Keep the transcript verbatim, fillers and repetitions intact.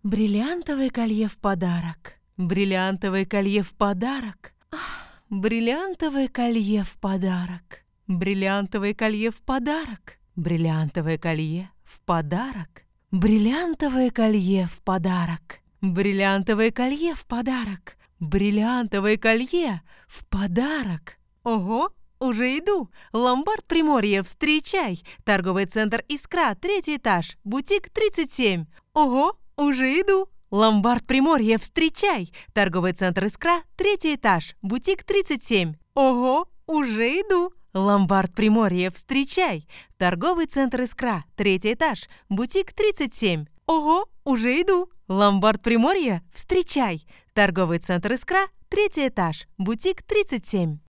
Бриллиантовое колье в подарок. Бриллиантовое колье в подарок. Ах, бриллиантовое колье в подарок. Бриллиантовое колье в подарок. Бриллиантовое колье в подарок. Бриллиантовое колье в подарок. Бриллиантовое колье в подарок. Бриллиантовое колье в подарок. Ого, уже иду. Ломбард Приморье, встречай. Торговый центр «Искра», третий этаж, бутик тридцать семь. Ого, уже иду. Ломбард Приморье, встречай. Торговый центр «Искра», третий этаж, бутик тридцать семь. Ого, уже иду. Ломбард Приморье, встречай. Торговый центр «Искра», третий этаж, бутик тридцать семь. Ого, уже иду. Ломбард Приморье, встречай. Торговый центр «Искра», третий этаж, бутик тридцать семь.